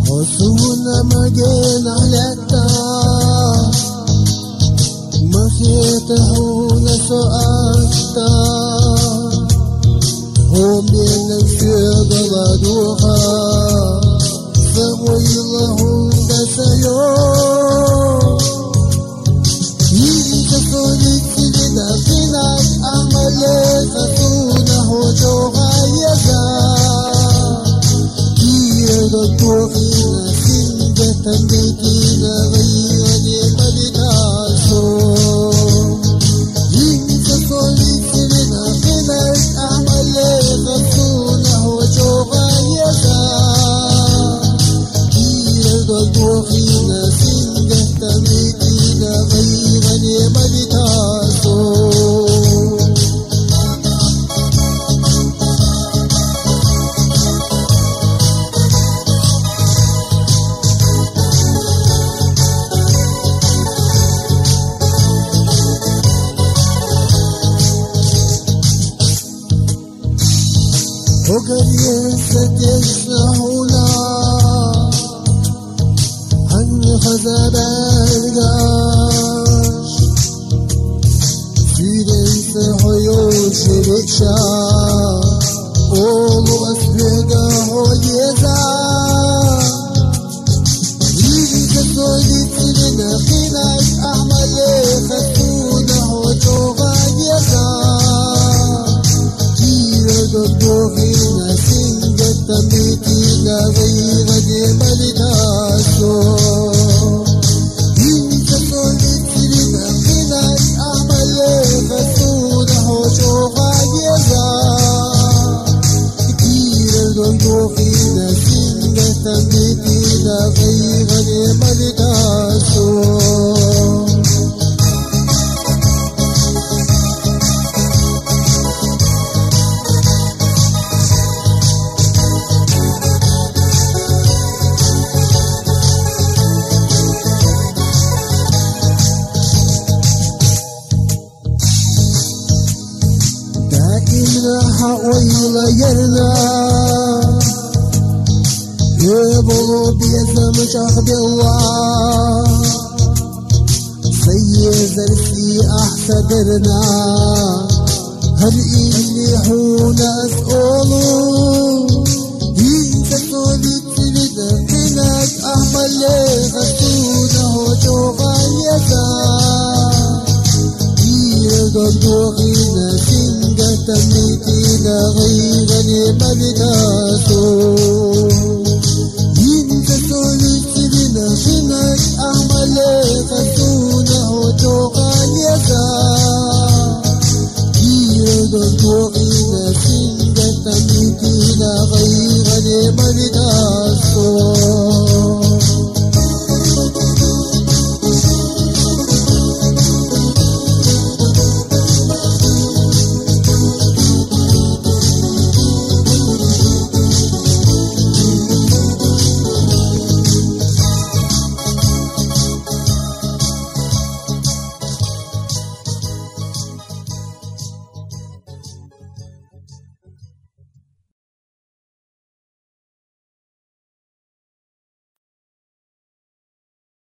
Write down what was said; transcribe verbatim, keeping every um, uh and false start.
وصونا مجين على الدار ما خيتهون سؤالتا هم ينشيد بدوها فويلهم دسيون يجسوني كذا فيناك أعمالي فتونه جوها يزا يردوخينا سنجة تنبيكينا غيرني مدتاسو يجسوني كذا فيناك أعمالي فتونه جوها يزا يردوخينا سنجة تنبيكينا غيرني مدتاسو وقد ينسك يسنحونا عن خزاب القاش في دنس حيوش بكشا قولوا أسبقه ويزا يجيك الصديق لنا قناش أعمالي خسونه وجوغا يزا يردوخينا سنجة تنبيكينا غيرني مدتاسو ينسكولي كلنا قناش أعمالي خسونه وجوغا يزا يردوخينا سنجة تنبيكينا غيرني مدتاسو ويلا يرنا يبلو بيزم شهد الله سيد في أحسدرنا هل إني حونا أسألو ينسكو لتلد قناك أحمل غسونه جوغا يزا يردوغينا سنجة تنبيكينا غيرني مدتا